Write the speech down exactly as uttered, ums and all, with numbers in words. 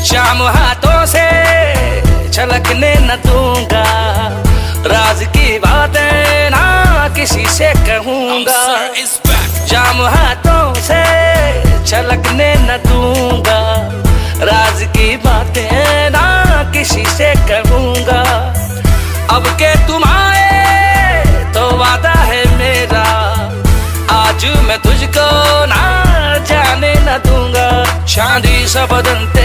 शाम हाथों से छलकने न दूंगा, राज की बातें ना किसी से कहूंगा। शाम हाथों से छलकने न दूंगा, राज की बातें ना किसी से कहूंगा। अब के तुम आए तो वादा है मेरा, आज मैं तुझको ना जाने न दूंगा। चांदी सा बदन